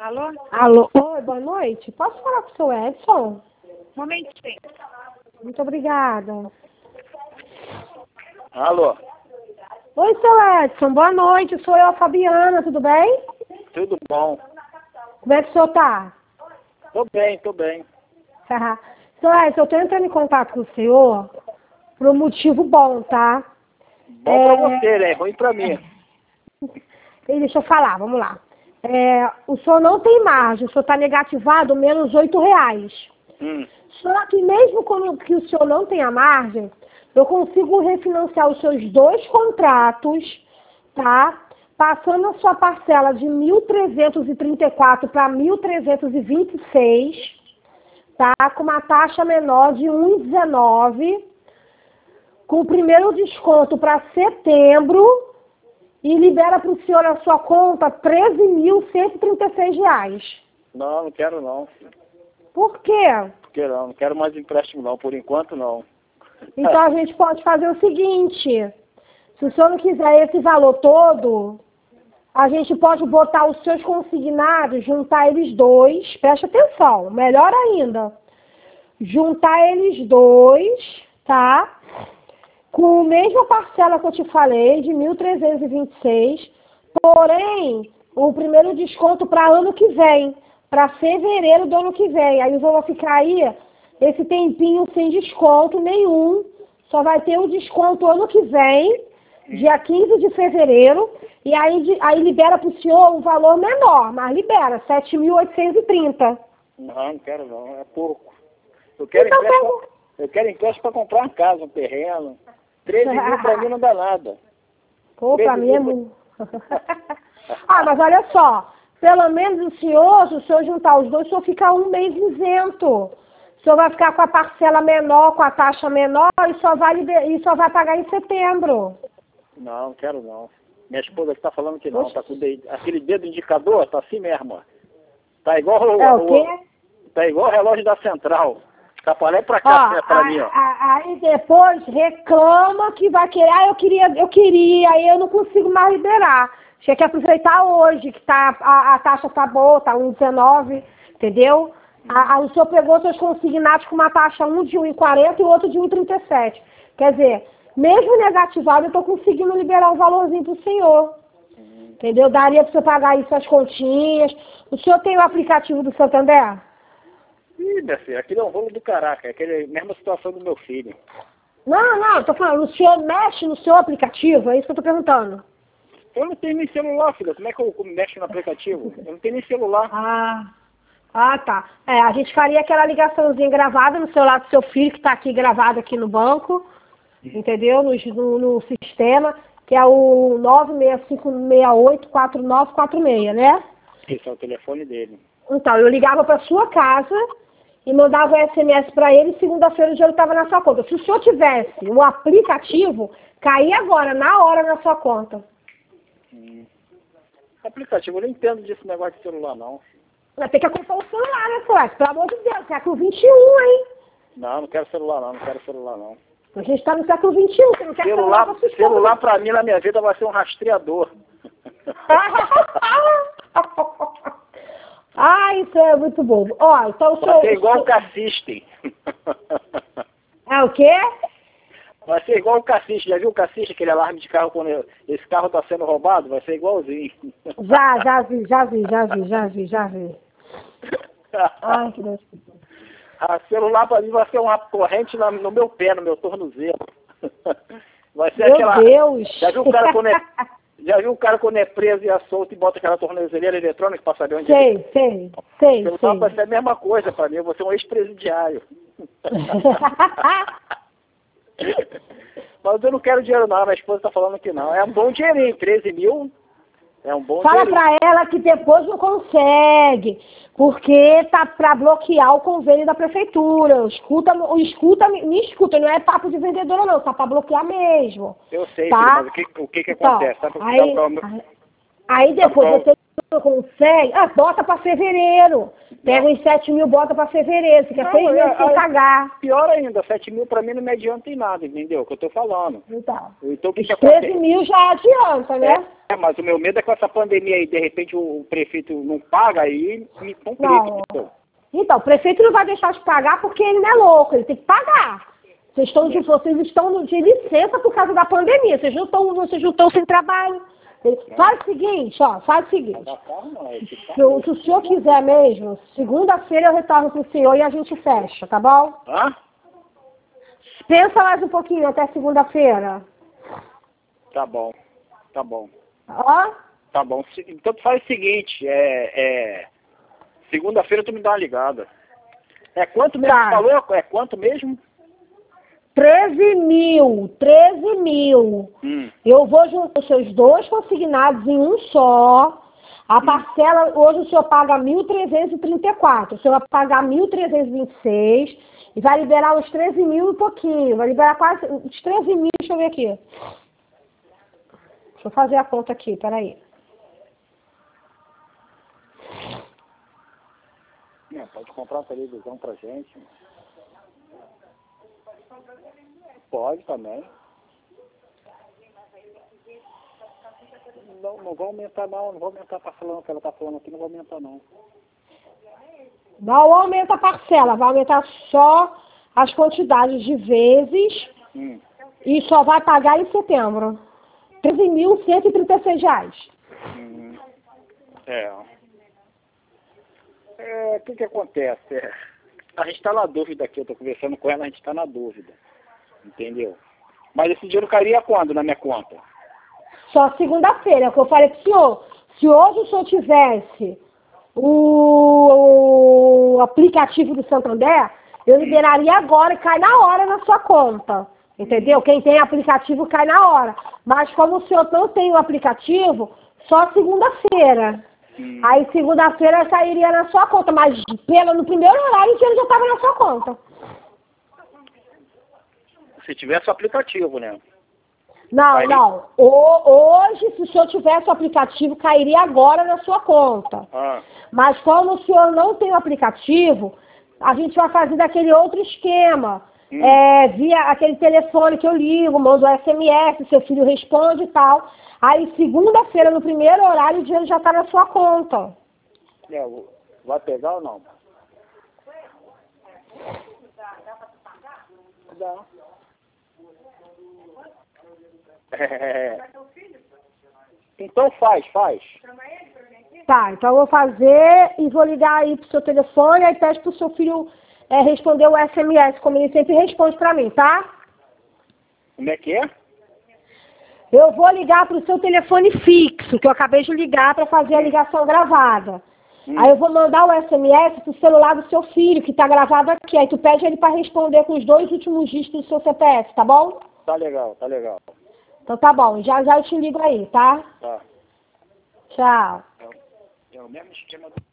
Alô? Alô, oi, boa noite. Posso falar com o seu Edson? Momentinho. Muito obrigada. Alô? Oi, seu Edson, boa noite. Sou eu, a Fabiana, tudo bem? Tudo bom? Como é que o senhor tá? Tô bem, tô bem. Seu Edson, eu tô entrando em contato com o senhor por um motivo bom, tá? Bom pra você, né? Ruim pra mim. Deixa eu falar, vamos lá. O senhor não tem margem, o senhor está negativado menos R$8. Só que mesmo que o senhor não tenha margem, eu consigo refinanciar os seus 2 contratos, tá? Passando a sua parcela de 1.334 para 1.326, tá? Com uma taxa menor de 1,19, com o primeiro desconto para setembro, e libera para o senhor na sua conta R$13.136. Não, não quero não. Por quê? Porque não quero mais empréstimo não, por enquanto não. Então a gente pode fazer o seguinte, se o senhor não quiser esse valor todo, a gente pode botar os seus consignados, juntar eles dois, preste atenção, melhor ainda, juntar eles dois, tá? Com a mesma parcela que eu te falei, de 1.326, porém, o primeiro desconto para ano que vem, para fevereiro do ano que vem. Aí eu vou ficar aí esse tempinho sem desconto nenhum, só vai ter o desconto ano que vem, dia 15 de fevereiro, e aí libera para o senhor um valor menor, mas libera, 7.830. Não quero não, é pouco. Eu quero empréstimo para comprar uma casa, um terreno. 13 mil para mim não dá nada. Pô, para mim é muito. Mas olha só, pelo menos o senhor, se o senhor juntar os dois, o senhor fica um mês isento. O senhor vai ficar com a parcela menor, com a taxa menor, e só vai pagar em setembro. Não quero não. Minha esposa está falando que não, tá com aquele dedo indicador, tá assim mesmo, ó. Tá igual o quê? Tá igual o relógio da central. Tá pra cá, pra mim, ó. Aí depois reclama que vai querer, eu queria, aí eu não consigo mais liberar. Tinha que aproveitar hoje, que a taxa tá boa, tá 1,19, entendeu? O senhor pegou seus consignados com uma taxa um de 1,40 e o outro de 1,37. Quer dizer, mesmo negativado, eu tô conseguindo liberar um valorzinho pro senhor. Entendeu? Daria pra você pagar aí suas continhas. O senhor tem o aplicativo do Santander? Ih, minha filha, aquele é um rolo do caraca, é a mesma situação do meu filho. Não, tô falando, o senhor mexe no seu aplicativo, é isso que eu tô perguntando. Eu não tenho nem celular, filha, como é que eu mexo no aplicativo? Eu não tenho nem celular. Tá. A gente faria aquela ligaçãozinha gravada no celular do seu filho, que tá aqui gravado aqui no banco, entendeu? No sistema, que é o 965684946, né? Esse é o telefone dele. Então, eu ligava pra sua casa e mandava um SMS para ele, e segunda-feira o dinheiro estava na sua conta. Se o senhor tivesse o aplicativo, caía agora, na hora, na sua conta. Aplicativo, eu não entendo desse negócio de celular, não. Vai ter que acompanhar o celular, né, Flávio? Pelo amor de Deus, século XXI, hein? Não quero celular, não. A gente está no século XXI, você não quer celular pra mim, na minha vida, vai ser um rastreador. Isso é muito bom. Então o senhor... Vai ser igual o Cassistem. É o quê? Vai ser igual o Cassiste. Já viu o Cassiste, aquele alarme de carro, quando esse carro está sendo roubado? Vai ser igualzinho. Já vi. Ai, que Deus. Celular para mim vai ser uma corrente no meu pé, no meu tornozelo. Vai ser Meu Deus! Já viu o cara quando é preso e é solto e bota aquela tornozeleira eletrônica para saber onde Sei. Celular vai ser a mesma coisa para mim, eu vou ser um ex-presidiário. Mas eu não quero dinheiro não, minha esposa está falando que não. É um bom dinheirinho, 13 mil é um bom dinheirinho. Fala pra ela que depois não consegue, porque tá para bloquear o convênio da prefeitura. Me escuta, não é papo de vendedora não, tá para bloquear mesmo. Eu sei, tá? Filho, mas o que acontece? Aí depois você não consegue, bota para fevereiro. Pega os 7 mil, bota pra fevereiro, fica 6 meses sem pagar. Pior ainda, 7 mil pra mim não me adianta em nada, entendeu? O que eu tô falando. Então o que 13 mil já adianta, né? Mas o meu medo é com essa pandemia aí, de repente o prefeito não paga, aí me complica. Então, o prefeito não vai deixar de pagar porque ele não é louco, ele tem que pagar. Vocês estão de licença por causa da pandemia, vocês não estão sem trabalho. Faz o seguinte, ó, faz o seguinte. Se o senhor quiser mesmo, segunda-feira eu retorno pro senhor e a gente fecha, tá bom? Hã? Pensa mais um pouquinho até segunda-feira. Tá bom, tá bom. Ó? Tá bom. Então tu faz o seguinte, segunda-feira tu me dá uma ligada. É quanto mesmo que falou? É quanto mesmo? 13 mil. Eu vou juntar os seus 2 consignados em um só. A parcela, hoje o senhor paga 1.334. O senhor vai pagar 1.326 e vai liberar os 13 mil e pouquinho. Vai liberar quase os 13 mil, deixa eu ver aqui. Deixa eu fazer a conta aqui, peraí. Não, pode comprar uma televisão pra gente. Pode também. Não vou aumentar não vou aumentar a parcela que ela tá falando aqui, não vou aumentar não. Não aumenta a parcela, vai aumentar só as quantidades de vezes e só vai pagar em setembro. R$13.136. O que acontece? A gente está na dúvida aqui, eu estou conversando com ela, a gente está na dúvida. Entendeu? Mas esse dinheiro cairia quando na minha conta? Só segunda-feira, é o que eu falei pro senhor. Se hoje o senhor tivesse o aplicativo do Santander, eu liberaria agora e cai na hora na sua conta. Entendeu? Quem tem aplicativo cai na hora. Mas como o senhor não tem o aplicativo, só segunda-feira. Aí segunda-feira sairia na sua conta, mas no primeiro horário o dinheiro já estava na sua conta. Se tivesse o aplicativo, né? Não. Hoje, se o senhor tivesse o aplicativo, cairia agora na sua conta. Mas como o senhor não tem o aplicativo, a gente vai fazer daquele outro esquema. Via aquele telefone que eu ligo, mando SMS, seu filho responde e tal. Aí, segunda-feira, no primeiro horário, o dinheiro já está na sua conta. Vai pegar ou não? Dá. Então faz. Tá, então eu vou fazer e vou ligar aí pro seu telefone, aí pede pro seu filho responder o SMS, como ele sempre responde pra mim, tá? Como é que é? Eu vou ligar pro seu telefone fixo, que eu acabei de ligar pra fazer a ligação gravada. Aí eu vou mandar o SMS pro celular do seu filho, que tá gravado aqui. Aí tu pede ele pra responder com os 2 últimos dígitos do seu CPF, tá bom? Tá legal. Então tá bom, já eu te ligo aí, tá? Tá. Tchau. É o mesmo esquema do...